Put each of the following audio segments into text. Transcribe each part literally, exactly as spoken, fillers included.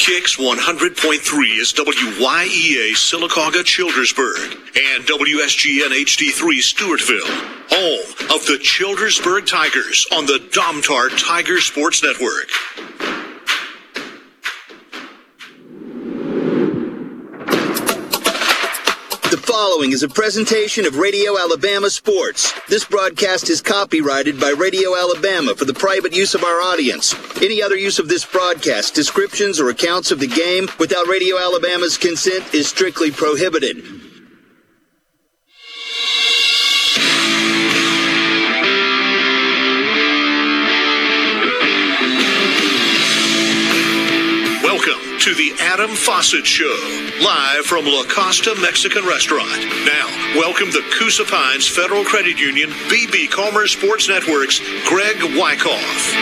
Kicks one hundred point three is W Y E A Sylacauga Childersburg and W S G N H D three Stewartville, home of the Childersburg Tigers on the Domtar Tiger Sports Network. The following is a presentation of Radio Alabama Sports. This broadcast is copyrighted by Radio Alabama for the private use of our audience. Any other use of this broadcast, descriptions, or accounts of the game without Radio Alabama's consent is strictly prohibited. Welcome to the Adam Fawcett Show, live from La Costa Mexican Restaurant. Now, welcome the Coosa Pines Federal Credit Union, B B Comer Sports Network's Greg Wyckoff.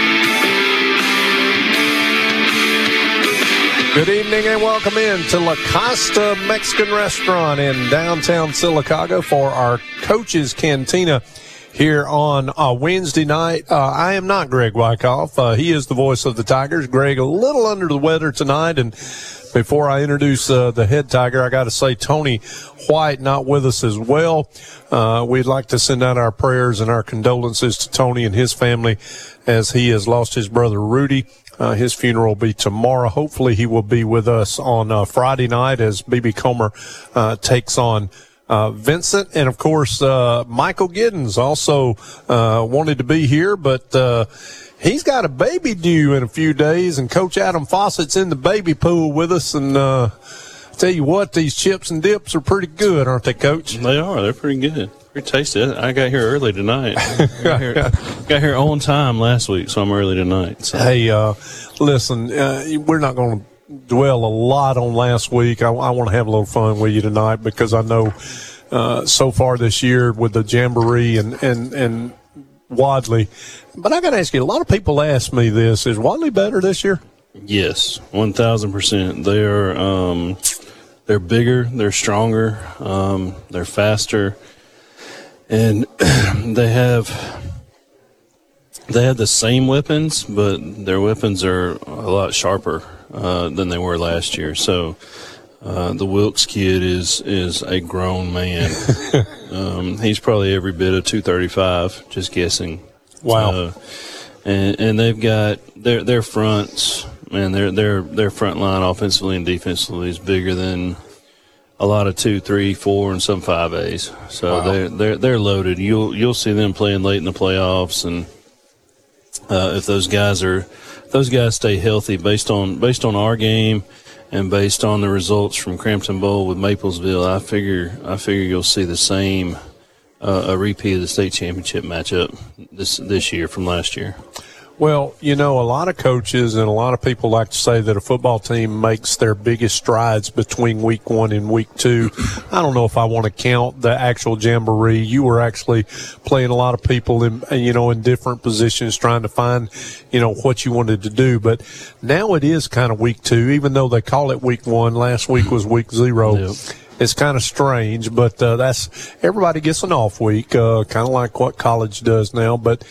Good evening and welcome in to La Costa Mexican Restaurant in downtown Sylacauga for our Coach's Cantina here on uh, Wednesday night. Uh, I am not Greg Wyckoff. Uh, he is the voice of the Tigers. Greg, a little under the weather tonight. And before I introduce uh, the head Tiger, I got to say Tony White not with us as well. Uh, we'd like to send out our prayers and our condolences to Tony and his family as he has lost his brother Rudy. Uh, his funeral will be tomorrow. Hopefully he will be with us on uh, Friday night as B B Comer uh, takes on Uh, Vincent, and of course, uh, Michael Giddens also, uh, wanted to be here, but, uh, he's got a baby due in a few days, and Coach Adam Fawcett's in the baby pool with us, and, uh, tell you what, these chips and dips are pretty good, aren't they, Coach? They are. They're pretty good. Pretty tasty. I got here early tonight. got, here, got here on time last week, so I'm early tonight. So. Hey, uh, listen, uh, we're not going to dwell a lot on last week. I, I want to have a little fun with you tonight because I know uh, so far this year with the Jamboree and, and, and Wadley. But I got to ask you, a lot of people ask me this, is Wadley better this year? Yes, one thousand percent. They're, um, they're bigger, they're stronger, um, they're faster, and they have they have the same weapons, but their weapons are a lot sharper Uh, than they were last year. So uh, the Wilkes kid is is a grown man. um, he's probably every bit of two thirty-five, just guessing. Wow. Uh, and and they've got their their fronts, man, their their their front line offensively and defensively is bigger than a lot of two, three, four, and some five A's. So wow. they're they're they're loaded. You'll you'll see them playing late in the playoffs, and uh, if those guys are those guys stay healthy based on based on our game and based on the results from Crampton Bowl with Maplesville, I figure I figure you'll see the same uh, a repeat of the state championship matchup this this year from last year. Well, you know, a lot of coaches and a lot of people like to say that a football team makes their biggest strides between week one and week two. I don't know if I want to count the actual Jamboree. You were actually playing a lot of people in, you know, in different positions trying to find, you know, what you wanted to do. But now it is kind of week two, even though they call it week one. Last week was week zero. Yep. It's kind of strange, but uh, that's everybody gets an off week, uh, kind of like what college does now. But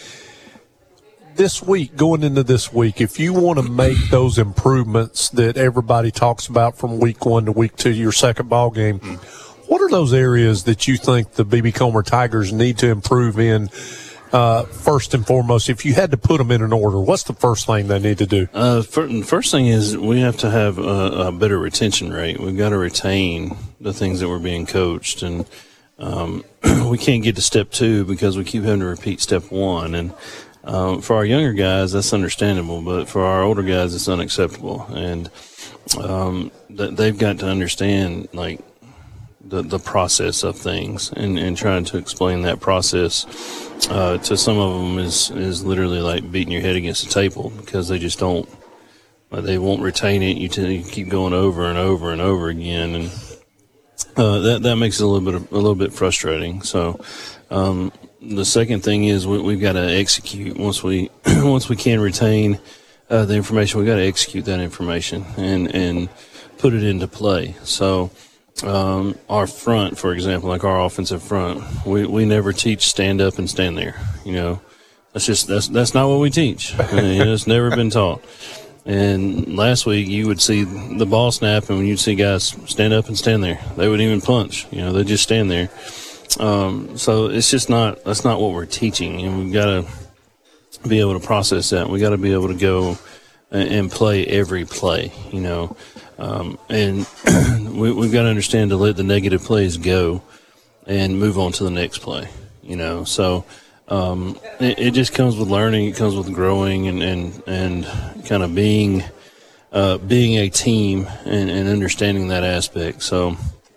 this week, going into this week, if you want to make those improvements that everybody talks about from week one to week two, your second ball game, what are those areas that you think the B B Comer Tigers need to improve in uh, first and foremost? If you had to put them in an order, what's the first thing they need to do? Uh, first thing is we have to have a, a better retention rate. We've got to retain the things that we're being coached, and um, we can't get to step two because we keep having to repeat step one. And Um, for our younger guys, that's understandable, but for our older guys, it's unacceptable. And um, th- they've got to understand, like, the, the process of things, and, and trying to explain that process uh, to some of them is, is literally like beating your head against a table because they just don't, like, they won't retain it. You, t- you keep going over and over and over again, and uh, that that makes it a little bit of, a little bit frustrating. So. Um, The second thing is we, we've got to execute. Once we once we can retain uh, the information, we've got to execute that information and, and put it into play. So um, our front, for example, like our offensive front, we, we never teach stand up and stand there. You know, that's just that's that's not what we teach. I mean, it's never been taught. And last week you would see the ball snap, and when you'd see guys stand up and stand there, they wouldn't even punch. You know, they just stand there. Um, so it's just not, that's not what we're teaching. And we've got to be able to process that. We got to be able to go and, and play every play, you know. Um, and we, we've got to understand to let the negative plays go and move on to the next play, you know. So um, it, it just comes with learning. It comes with growing and, and, and kind of being uh, being a team and, and understanding that aspect. So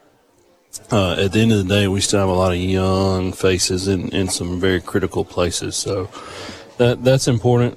uh, at the end of the day, we still have a lot of young faces in, in some very critical places. So that that's important.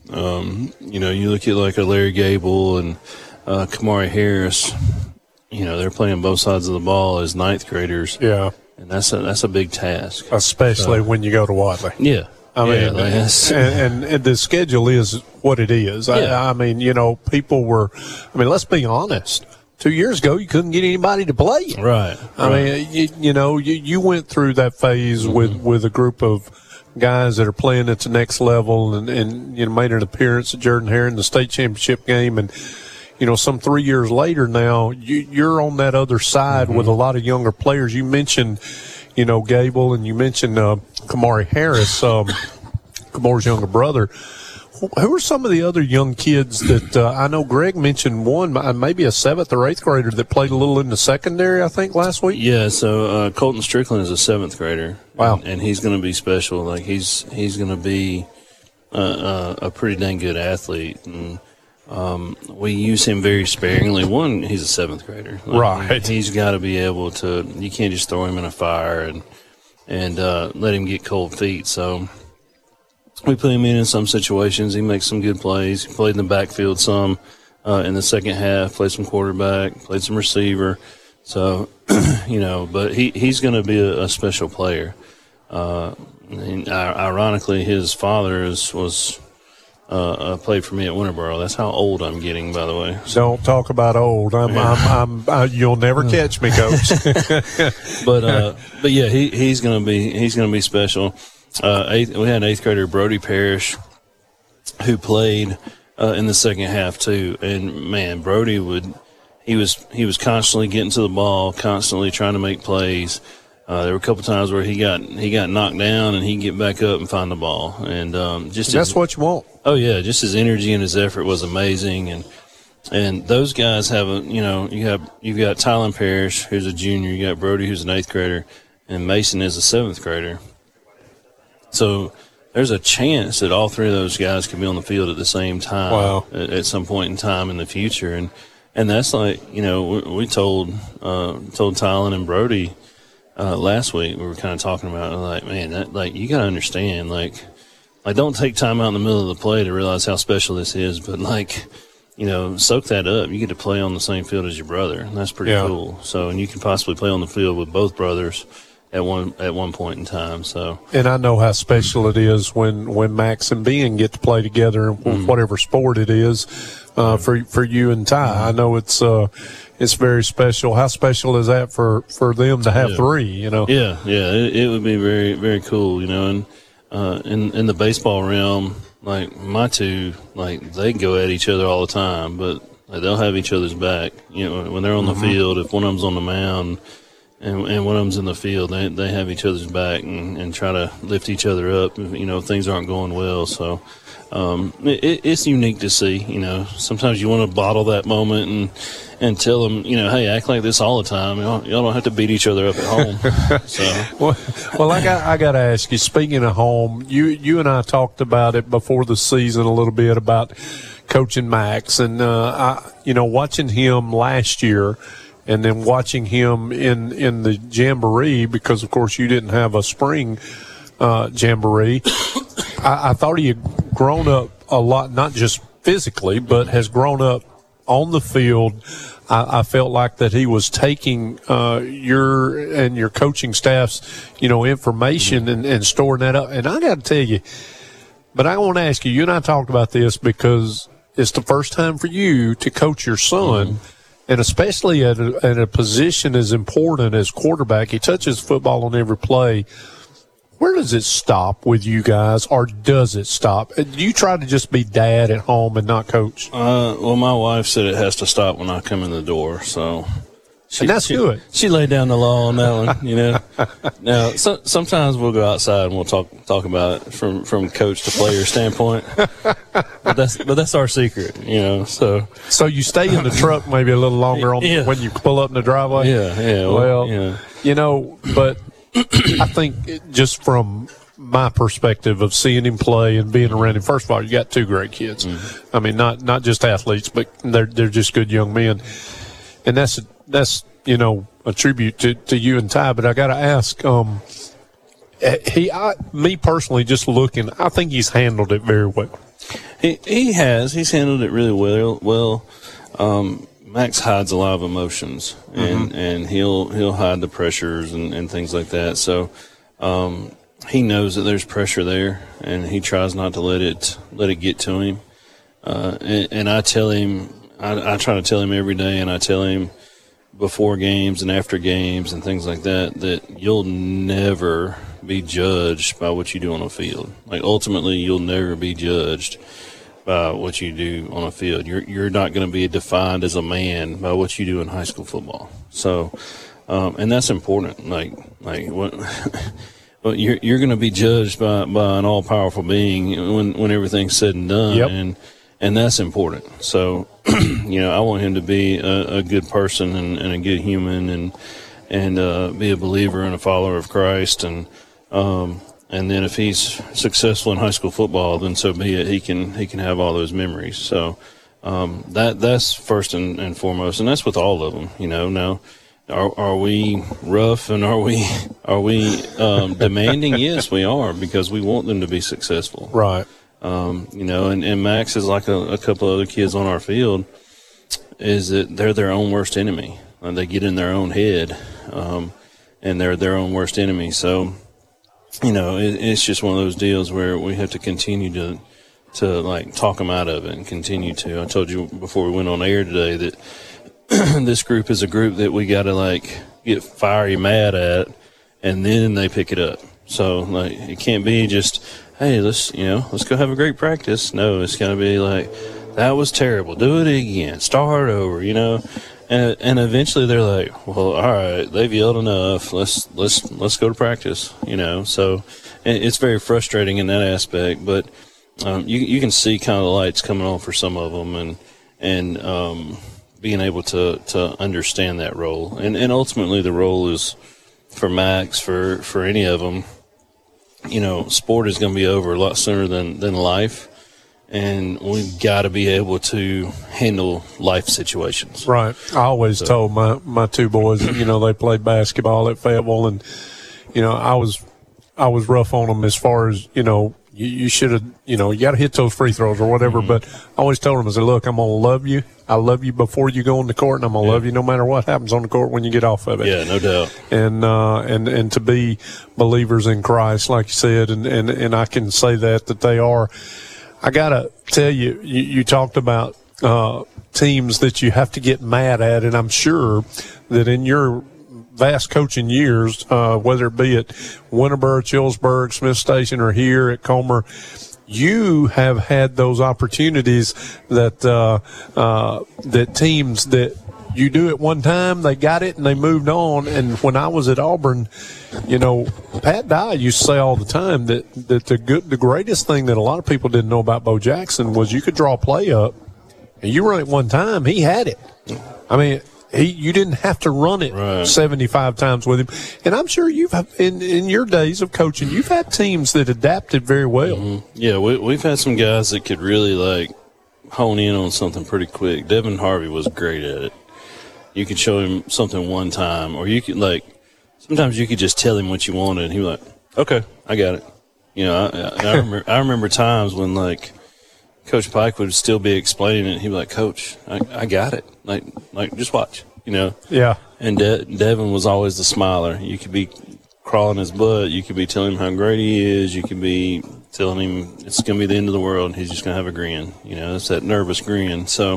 Um, you know, you look at like a Larry Gable and uh, Kamari Harris. You know, they're playing both sides of the ball as ninth graders. Yeah. And that's a, that's a big task. Especially so, when you go to Wadley. Yeah. I yeah, mean, and, and, and the schedule is what it is. Yeah. I, I mean, you know, people were, I mean, let's be honest. Two years ago, you couldn't get anybody to play. Right. I right. mean, you, you know, you, you went through that phase mm-hmm. with, with a group of guys that are playing at the next level and, and, you know, made an appearance at Jordan-Hare in the state championship game. And, you know, some three years later now, you, you're on that other side mm-hmm. with a lot of younger players. You mentioned, you know, Gable, and you mentioned uh, Kamari Harris, um, Kamari's younger brother. Who are some of the other young kids that uh, I know Greg mentioned one, maybe a seventh or eighth grader that played a little in the secondary, I think, last week? Yeah, so uh, Colton Strickland is a seventh grader. Wow. And, and he's going to be special. Like, he's he's going to be uh, uh, a pretty dang good athlete. And um, we use him very sparingly. One, he's a seventh grader. Like, right. He's got to be able to – you can't just throw him in a fire and, and uh, let him get cold feet. So – we put him in in some situations. He makes some good plays. He played in the backfield some uh, in the second half, played some quarterback, played some receiver. So, you know, but he, he's going to be a, a special player. Uh, and ironically, his father is, was uh, uh, played for me at Winterboro. That's how old I'm getting, by the way. Don't talk about old. I'm, yeah. I'm, I'm, I, you'll never catch me, Coach. but, uh, but yeah, he, he's going to be he's going to be special. Uh, eighth, we had an eighth grader, Brody Parrish, who played uh, in the second half too. And man, Brody would he was he was constantly getting to the ball, constantly trying to make plays. Uh, there were a couple times where he got he got knocked down, and he'd get back up and find the ball. And um, just that's his, what you want. Oh yeah, just his energy and his effort was amazing. And and those guys have a you know you have you've got Tylen Parrish, who's a junior, you got Brody, who's an eighth grader, and Mason is a seventh grader. So there's a chance that all three of those guys could be on the field at the same time wow. at, at some point in time in the future. And and that's like, you know, we, we told uh, told Tylen and Brody uh, last week, we were kind of talking about, like, man, that, like, you got to understand, like, like, don't take time out in the middle of the play to realize how special this is, but, like, you know, soak that up. You get to play on the same field as your brother, and that's pretty yeah. cool. So, and you can possibly play on the field with both brothers at one at one point in time. So, and I know how special it is when, when Max and Ben get to play together in mm. whatever sport it is uh, for for you and Ty. I know it's uh, it's very special. How special is that for, for them to have yeah. three? You know, yeah, yeah, it, it would be very very cool. You know, and uh, in in the baseball realm, like my two, like they go at each other all the time, but like, they'll have each other's back. You know, when they're on the mm-hmm. field, if one of them's on the mound. And, and one of them's in the field, they they have each other's back and, and try to lift each other up, you know, if things aren't going well. So um, it, it's unique to see, you know. Sometimes you want to bottle that moment and and tell them, you know, hey, act like this all the time. Y'all, y'all don't have to beat each other up at home. So well, well, I got I got to ask you, speaking of home, you, you and I talked about it before the season a little bit about coaching Max. And, uh, I, you know, watching him last year, and then watching him in, in the jamboree, because, of course, you didn't have a spring uh, jamboree, I, I thought he had grown up a lot, not just physically, but has grown up on the field. I, I felt like that he was taking uh, your and your coaching staff's, you know, information and, and storing that up. And I got to tell you, but I want to ask you, you and I talked about this because it's the first time for you to coach your son. Mm-hmm. And especially at a, at a position as important as quarterback, he touches football on every play. Where does it stop with you guys, or does it stop? Do you try to just be dad at home and not coach? Uh, well, my wife said it has to stop when I come in the door, so she, and that's she, good. She laid down the law on that one, you know. Now, so, sometimes we'll go outside and we'll talk talk about it from from coach to player standpoint, but that's but that's our secret, you know. So so you stay in the truck maybe a little longer on yeah. when you pull up in the driveway. Yeah, yeah. Well, well yeah. you know, but. I think it, just from my perspective of seeing him play and being around him, first of all, you got two great kids. Mm-hmm. I mean, not not just athletes, but they're they're just good young men, and that's that's you know a tribute to, to you and Ty. But I got to ask, um, he, I, me personally, just looking, I think he's handled it very well. He he has he's handled it really well. Well. Um, Max hides a lot of emotions, and, mm-hmm. and he'll he'll hide the pressures and, and things like that. So um, he knows that there's pressure there, and he tries not to let it let it get to him. Uh, and, and I tell him, I, I try to tell him every day, and I tell him before games and after games and things like that, that you'll never be judged by what you do on the field. Like ultimately, you'll never be judged by what you do on a field. You're you're not going to be defined as a man by what you do in high school football. So, um, and that's important. Like like what, well, you're you're going to be judged by, by an all powerful being when when everything's said and done. Yep. And and that's important. So, you know, I want him to be a, a good person and, and a good human and and uh, be a believer and a follower of Christ. And um, And then if he's successful in high school football, then so be it. He can he can have all those memories. So um, that that's first and, and foremost, and that's with all of them. You know, now are are we rough and are we are we um, demanding? Yes, we are, because we want them to be successful. Right. Um, you know, and, and Max is like a, a couple other kids on our field. Is that they're their own worst enemy, and they get in their own head, um, and they're their own worst enemy. So. You know, it, it's just one of those deals where we have to continue to, to like talk them out of it and continue to. I told you before we went on air today that this group is a group that we got to like get fiery mad at, and then they pick it up. So like it can't be just, hey, let's you know let's go have a great practice. No, it's got to be like, that was terrible. Do it again. Start over. You know. And, and eventually they're like, well, all right, they've yelled enough. Let's let's let's go to practice, you know. So it's very frustrating in that aspect, but um, you you can see kind of the lights coming on for some of them, and and um, being able to, to understand that role, and and ultimately the role is for Max, for for any of them. You know, sport is going to be over a lot sooner than than life. And we've got to be able to handle life situations. Right. I always so. told my, my two boys, you know, they played basketball at Fayetteville, and, you know, I was I was rough on them as far as, you know, you, you should have, you know, you got to hit those free throws or whatever. Mm-hmm. But I always told them, I said, look, I'm going to love you. I love you before you go on the court, and I'm going to yeah. love you no matter what happens on the court when you get off of it. Yeah, no doubt. And uh, and, and to be believers in Christ, like you said, and, and, and I can say that, that they are. I got to tell you, you, you talked about uh, teams that you have to get mad at, and I'm sure that in your vast coaching years, uh, whether it be at Winterboro, Chillsburg, Smith Station, or here at Comer, you have had those opportunities that uh, uh, that teams that you do it one time, they got it, and they moved on. And when I was at Auburn, you know, Pat Dye used to say all the time that, that the good, the greatest thing that a lot of people didn't know about Bo Jackson was you could draw a play up, and you run it one time, he had it. I mean, he you didn't have to run it right. seventy-five times with him. And I'm sure you've in in your days of coaching, you've had teams that adapted very well. Mm-hmm. Yeah, we, we've had some guys that could really like hone in on something pretty quick. Devin Harvey was great at it. You could show him something one time, or you could like sometimes you could just tell him what you wanted, and he was like, "Okay, I got it." You know, I, I, I remember I remember times when like Coach Pike would still be explaining it, and he'd be like, "Coach, I, I got it. Like, like just watch." You know. Yeah. And De- Devin was always the smiler. You could be crawling his butt. You could be telling him how great he is. You could be telling him it's going to be the end of the world, and he's just going to have a grin. You know, it's that nervous grin. So.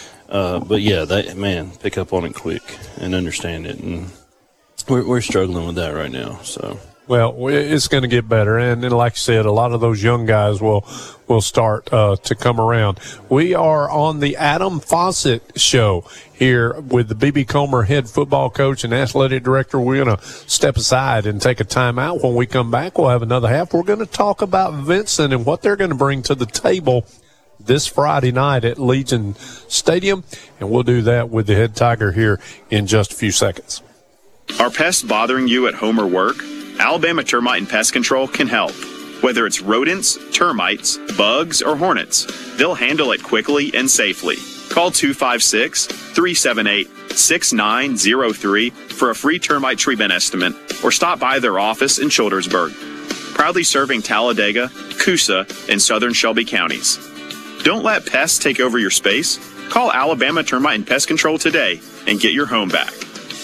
Uh, but yeah, that man, pick up on it quick and understand it, and we're we're struggling with that right now. So Well, it's going to get better, and, and like I said, a lot of those young guys will will start uh, to come around. We are on the Adam Fawcett Show here with the B B. Comer head football coach and athletic director. We're going to step aside and take a time out. When we come back, we'll have another half. We're going to talk about Vincent and what they're going to bring to the table this Friday night at Legion Stadium, and we'll do that with the head Tiger here in just a few seconds. Are pests bothering you at home or work? Alabama Termite and Pest Control can help. Whether it's rodents, termites, bugs, or hornets, they'll handle it quickly and safely. Call two five six, three seven eight, six nine zero three for a free termite treatment estimate, or stop by their office in Childersburg. Proudly serving Talladega, Coosa, and southern Shelby counties. Don't let pests take over your space. Call Alabama Termite and Pest Control today and get your home back.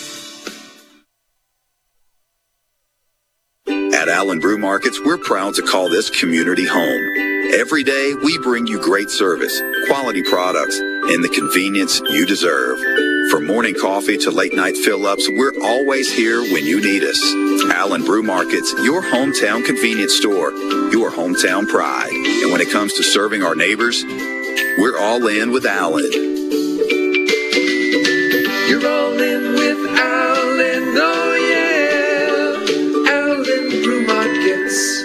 At Allen Brew Markets, we're proud to call this community home. Every day, we bring you great service, quality products, and the convenience you deserve. From morning coffee to late-night fill-ups, we're always here when you need us. Allen Brew Markets, your hometown convenience store, your hometown pride. And when it comes to serving our neighbors, we're all in with Allen. You're all in with Allen, oh yeah, Allen Brew Markets.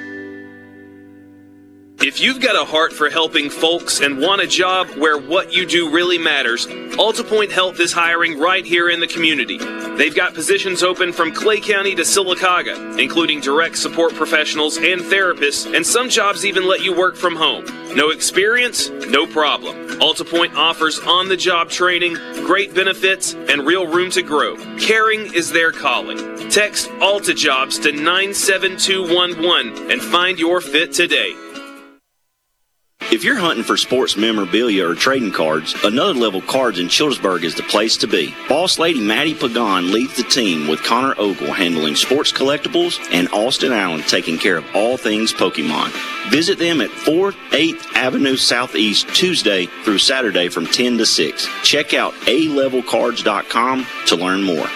If you've got a heart for helping folks and want a job where what you do really matters, AltaPoint Health is hiring right here in the community. They've got positions open from Clay County to Sylacauga, including direct support professionals and therapists, and some jobs even let you work from home. No experience? No problem. AltaPoint offers on-the-job training, great benefits, and real room to grow. Caring is their calling. Text AltaJobs to nine seven two one one and find your fit today. If you're hunting for sports memorabilia or trading cards, Another Level Cards in Childersburg is the place to be. Boss Lady Maddie Pagan leads the team with Connor Ogle handling sports collectibles and Austin Allen taking care of all things Pokemon. Visit them at fourth, eighth Avenue Southeast Tuesday through Saturday from ten to six. Check out a level cards dot com to learn more.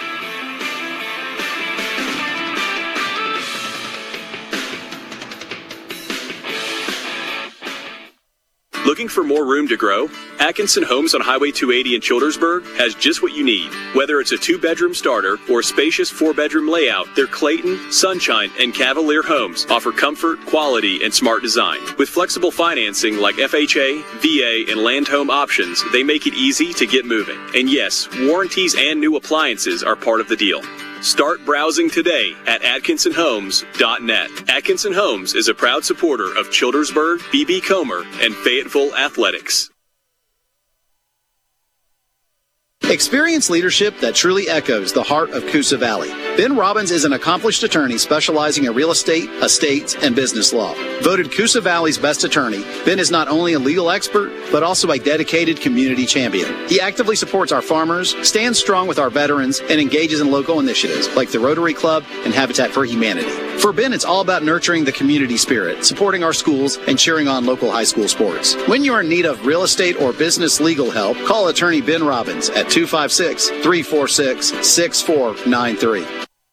Looking for more room to grow? Atkinson Homes on Highway two eighty in Childersburg has just what you need. Whether it's a two-bedroom starter or a spacious four-bedroom layout, their Clayton, Sunshine, and Cavalier homes offer comfort, quality, and smart design. With flexible financing like F H A, V A, and land home options, they make it easy to get moving. And yes, warranties and new appliances are part of the deal. Start browsing today at atkinson homes dot net. Atkinson Homes is a proud supporter of Childersburg, B B. Comer, and Fayetteville athletics. Experience leadership that truly echoes the heart of Coosa Valley. Ben Robbins is an accomplished attorney specializing in real estate, estates, and business law. Voted Coosa Valley's best attorney, Ben is not only a legal expert, but also a dedicated community champion. He actively supports our farmers, stands strong with our veterans, and engages in local initiatives like the Rotary Club and Habitat for Humanity. For Ben, it's all about nurturing the community spirit, supporting our schools, and cheering on local high school sports. When you're in need of real estate or business legal help, call attorney Ben Robbins at two five six, three four six, six four nine three.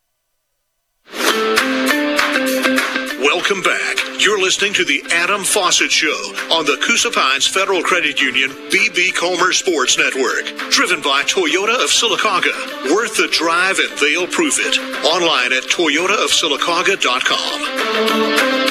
Welcome back. You're listening to the Adam Fawcett Show on the Coosa Pines Federal Credit Union B B. Comer Sports Network. Driven by Toyota of Sylacauga. Worth the drive and they'll prove it. Online at toyota of sylacauga dot com.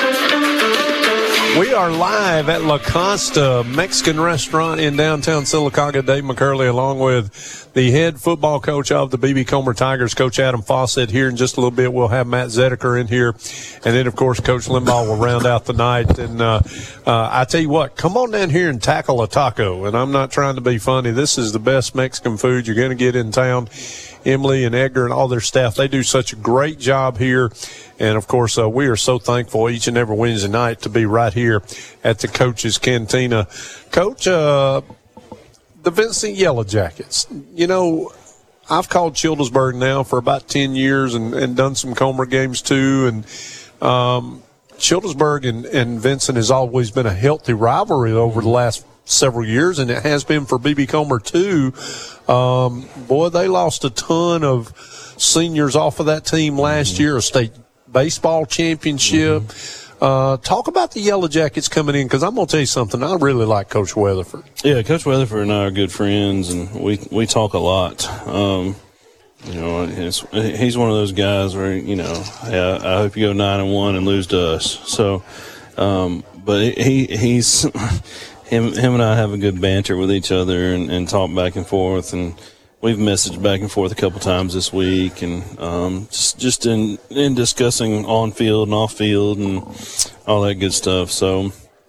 We are live at La Costa Mexican Restaurant in downtown Sylacauga. Dave McCurley along with the head football coach of the B B. Comer Tigers, Coach Adam Fawcett. Here in just a little bit, we'll have Matt Zedeker in here. And then, of course, Coach Limbaugh will round out the night. And uh, uh, I tell you what, come on down here and tackle a taco. And I'm not trying to be funny. This is the best Mexican food you're going to get in town. Emily and Edgar and all their staff, they do such a great job here. And, of course, uh, we are so thankful each and every Wednesday night to be right here at the Coach's Cantina. Coach, uh, the Vincent Yellow Jackets, you know, I've called Childersburg now for about ten years and, and done some Comer games too. And um, Childersburg and, and Vincent has always been a healthy rivalry over the last several years, and it has been for B B. Comer too. Um, boy, they lost a ton of seniors off of that team last year, a state baseball championship. Mm-hmm. Uh, talk about the Yellow Jackets coming in, because I'm going to tell you something. I really like Coach Weatherford. Yeah, Coach Weatherford and I are good friends, and we we talk a lot. Um, you know, it's, he's one of those guys where, you know, hey, I, I hope you go nine and one and lose to us. So, um, but he he's him him and I have a good banter with each other and, and talk back and forth, and we've messaged back and forth a couple times this week, and um, just just in in discussing on field and off field and all that good stuff. So,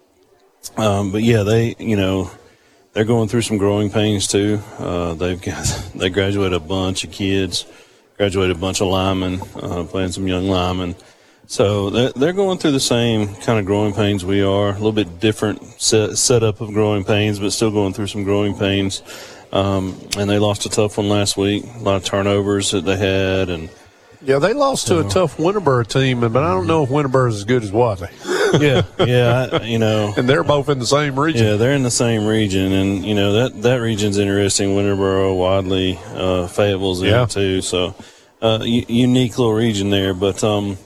um, but yeah, they you know they're going through some growing pains too. Uh, they've got they graduated a bunch of kids, graduated a bunch of linemen, uh, playing some young linemen. So they're, they're going through the same kind of growing pains we are. A little bit different set, setup of growing pains, but still going through some growing pains. Um, and they lost a tough one last week. A lot of turnovers that they had, and yeah, they lost to a tough Winterboro team, but I don't know if Winterboro's as good as Wadley. yeah, yeah, I, you know, and they're both in the same region. Yeah, they're in the same region, and you know that that region's interesting. Winterboro, Wadley, uh, Fayetteville's in yeah. it too. So, uh, u- unique little region there. But um,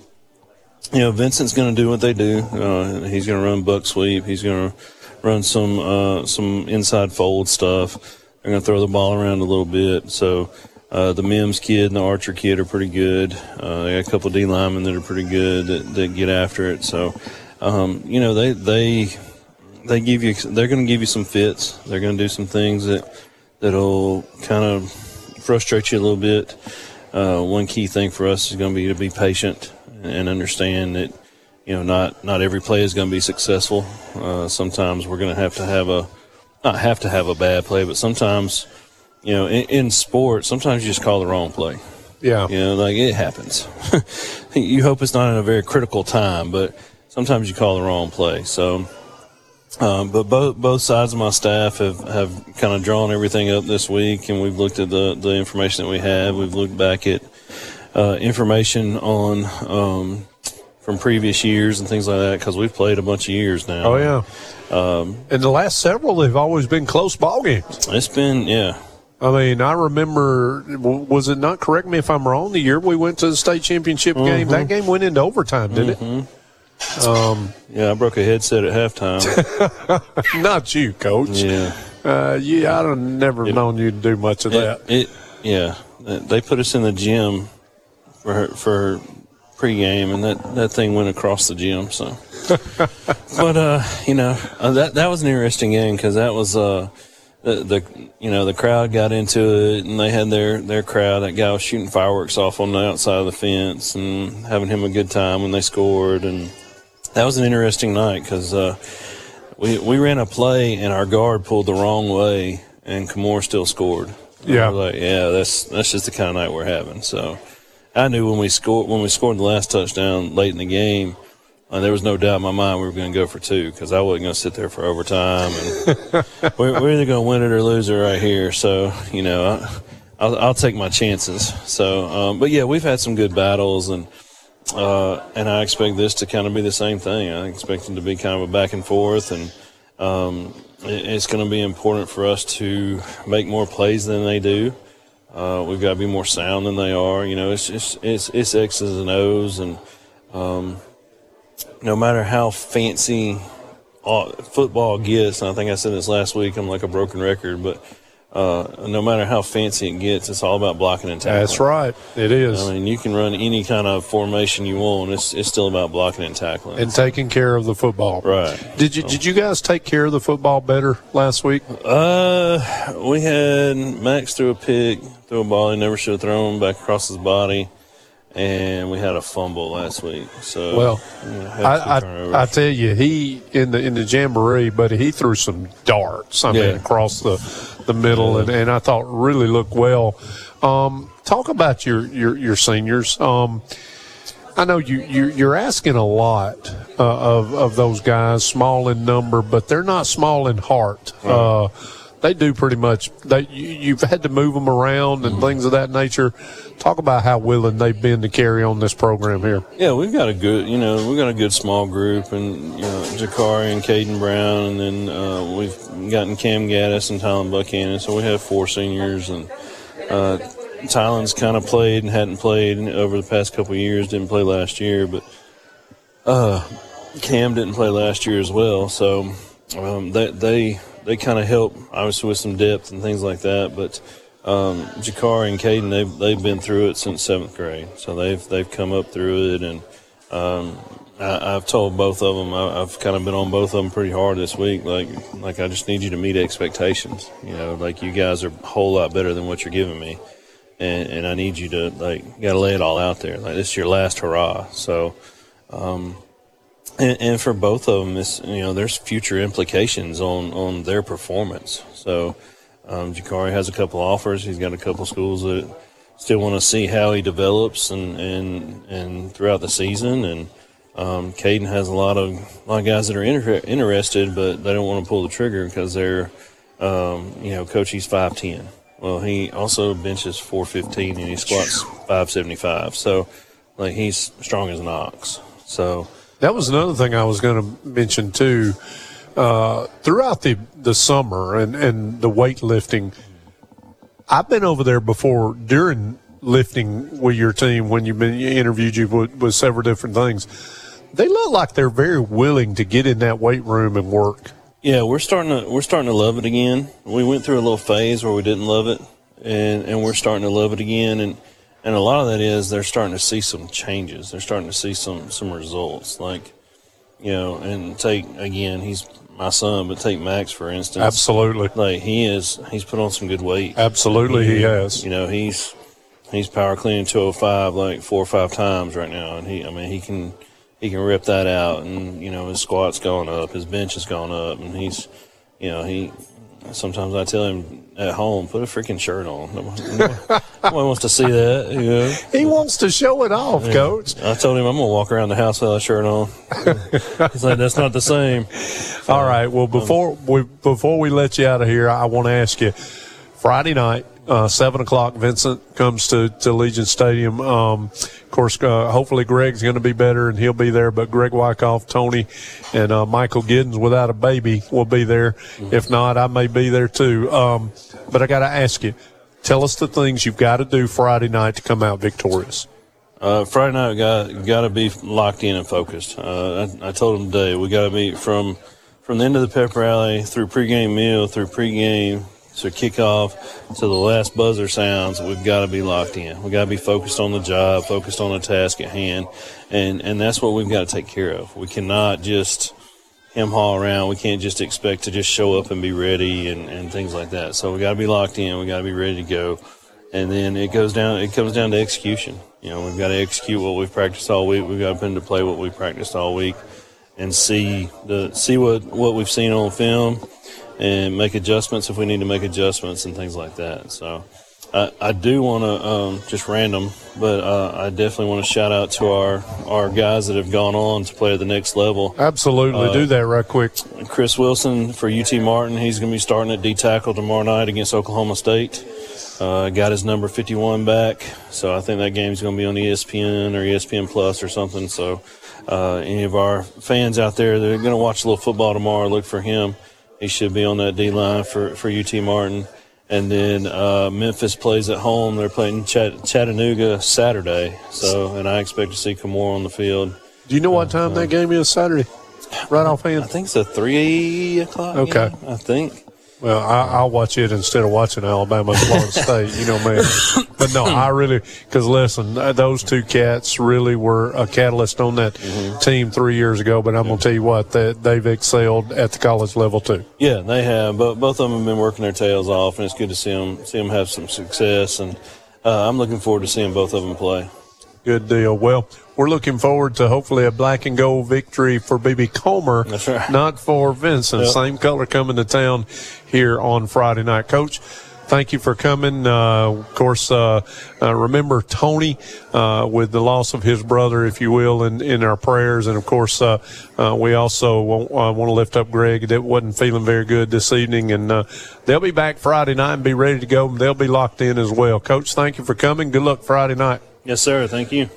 you know, Vincent's going to do what they do. Uh, he's going to run buck sweep. He's going to run some uh, some inside fold stuff. They're going to throw the ball around a little bit. So uh, the Mims kid and the Archer kid are pretty good. Uh, they got a couple of D linemen that are pretty good that, that get after it. So, um, you know, they they they give you they're going to give you some fits. They're going to do some things that that'll kind of frustrate you a little bit. Uh, one key thing for us is going to be to be patient and understand that, you know, not not every play is going to be successful. Uh, sometimes we're going to have to have a not have to have a bad play, but sometimes, you know, in, in sports, sometimes you just call the wrong play. Yeah. You know, like it happens. You hope it's not in a very critical time, but sometimes you call the wrong play. So, um, but both both sides of my staff have, have kind of drawn everything up this week, and we've looked at the, the information that we have. We've looked back at uh, information on um, from previous years and things like that, because we've played a bunch of years now. Oh, yeah. Um, and the last several, they've always been close ball games. It's been, yeah. I mean, I remember, was it not, correct me if I'm wrong, the year we went to the state championship mm-hmm. game, that game went into overtime, didn't mm-hmm. it? Um, yeah, I broke a headset at halftime. Not you, Coach. Yeah. Uh, yeah, I've never it, known you to do much of it, that. It, yeah. They put us in the gym for her, for pregame, and that, that thing went across the gym, so. But, uh, you know, uh, that that was an interesting game, because that was uh, the, the, you know, the crowd got into it, and they had their, their crowd. That guy was shooting fireworks off on the outside of the fence and having him a good time when they scored. And that was an interesting night, because uh, we, we ran a play, and our guard pulled the wrong way, and Camore still scored. Yeah. I was like, yeah, that's that's just the kind of night we're having. So I knew when we scored when we scored the last touchdown late in the game, uh, there was no doubt in my mind we were going to go for two, because I wasn't going to sit there for overtime. And we're, we're either going to win it or lose it right here. So, you know, I, I'll, I'll take my chances. So, um, but yeah, we've had some good battles, and uh, and I expect this to kind of be the same thing. I expect it to be kind of a back and forth, and um, it, it's going to be important for us to make more plays than they do. Uh, we've got to be more sound than they are. You know, it's just it's it's X's and O's, and um, no matter how fancy uh, football gets, and I think I said this last week, I'm like a broken record, but uh, no matter how fancy it gets, it's all about blocking and tackling. That's right. It is. I mean, you can run any kind of formation you want. It's it's still about blocking and tackling. And taking care of the football. Right. Did you did you guys take care of the football better last week? Uh, we had Max threw a pick, threw a ball he never should have thrown back across his body, and we had a fumble last week. So well, you know, I, I I tell you, he in the in the jamboree, but he threw some darts. I yeah. mean, across the the middle, yeah. and, and I thought really looked well. Um, talk about your your your seniors. Um, I know you, you you're asking a lot uh, of of those guys, small in number, but they're not small in heart. Right. Uh, they do pretty much. They you, you've had to move them around and mm-hmm. things of that nature. Talk about how willing they've been to carry on this program here. Yeah, we've got a good, you know, we've got a good small group, and you know, Jakari and Caden Brown, and then uh, we've gotten Cam Gaddis and Tylen Buchanan. So we have four seniors, and uh, Tylen's kind of played and hadn't played over the past couple of years. Didn't play last year, but uh, Cam didn't play last year as well. So um, they they they kind of help, obviously, with some depth and things like that. But um, Jakari and Caden, they've they've been through it since seventh grade, so they've they've come up through it. And um, I, I've told both of them, I, I've kind of been on both of them pretty hard this week. Like like I just need you to meet expectations. You know, like you guys are a whole lot better than what you're giving me. And, and I need you to, like, you got to lay it all out there. Like, this is your last hurrah. So, um, and, and for both of them, it's, you know, there's future implications on, on their performance. So, um, Jakari has a couple offers. He's got a couple schools that still want to see how he develops and, and, and throughout the season. And, um, Caden has a lot of, a lot of guys that are inter- interested, but they don't want to pull the trigger because they're, um, you know, coach, he's five ten. Well, he also benches four fifteen and he squats five seventy-five. So, like, he's strong as an ox. So that was another thing I was going to mention too. Uh, throughout the, the summer and, and the weightlifting, I've been over there before during lifting with your team when you've been you interviewed you with, with several different things. They look like they're very willing to get in that weight room and work. Yeah, we're starting to we're starting to love it again. We went through a little phase where we didn't love it, and, and we're starting to love it again. And, and a lot of that is they're starting to see some changes. They're starting to see some, some results. Like, you know, and take again, he's my son, but take Max for instance. Absolutely. Like he is, he's put on some good weight. Absolutely, he, he has. You know, he's he's power cleaning two oh five like four or five times right now, and he, I mean, he can. He can rip that out, and, you know, his squat's gone up, his bench has gone up, and he's, you know, he, sometimes I tell him at home, put a freaking shirt on. Nobody, nobody wants to see that, you know. He wants to show it off, yeah. Coach. I told him I'm going to walk around the house without a shirt on. He's like, that's not the same. So, all right, well, before um, we before we let you out of here, I want to ask you, Friday night, Uh, seven o'clock, Vincent comes to, to Legion Stadium. Um, of course, uh, hopefully Greg's going to be better and he'll be there, but Greg Wyckoff, Tony, and uh, Michael Giddens without a baby will be there. Mm-hmm. If not, I may be there too. Um, but I got to ask you, tell us the things you've got to do Friday night to come out victorious. Uh, Friday night, we got got to be locked in and focused. Uh, I, I told them today, we got to be from, from the end of the pep rally through pregame meal, through pregame, so kickoff to the last buzzer sounds, we've got to be locked in. We've got to be focused on the job, focused on the task at hand, and, and that's what we've got to take care of. We cannot just hem-haw around. We can't just expect to just show up and be ready and, and things like that. So we've got to be locked in. We've got to be ready to go. And then it goes down. It comes down to execution. You know, we've got to execute what we've practiced all week. We've got to put into play what we've practiced all week and see the see what, what we've seen on film, and make adjustments if we need to make adjustments and things like that. So I, I do want to, um, just random, but uh, I definitely want to shout out to our, our guys that have gone on to play at the next level. Absolutely. Uh, do that right quick. Chris Wilson for U T Martin. He's going to be starting at D-tackle tomorrow night against Oklahoma State. Uh, got his number fifty-one back, so I think that game's going to be on E S P N or E S P N Plus or something. So uh, any of our fans out there that are going to watch a little football tomorrow, look for him. He should be on that D-line for, for U T Martin. And then uh, Memphis plays at home. They're playing Chatt- Chattanooga Saturday. So, and I expect to see Kamora on the field. Do you know what time uh, that game is Saturday? Right offhand? I think it's a three o'clock Okay. game, I think. Well, I, I'll watch it instead of watching Alabama and Florida State. You know me. But, no, I really – because, listen, those two cats really were a catalyst on that mm-hmm. team three years ago. But I'm yeah. going to tell you what, they, they've excelled at the college level too. Yeah, they have. But both of them have been working their tails off, and it's good to see them, see them have some success. And uh, I'm looking forward to seeing both of them play. Good deal. Well, we're looking forward to hopefully a black and gold victory for B B Comer, That's right. not for Vincent. Yep. Same color coming to town here on Friday night. Coach, thank you for coming. Uh, of course, uh, uh, remember Tony uh, with the loss of his brother, if you will, in, in our prayers. And, of course, uh, uh, we also want, uh, want to lift up Greg that wasn't feeling very good this evening. And uh, they'll be back Friday night and be ready to go. They'll be locked in as well. Coach, thank you for coming. Good luck Friday night. Yes, sir. Thank you.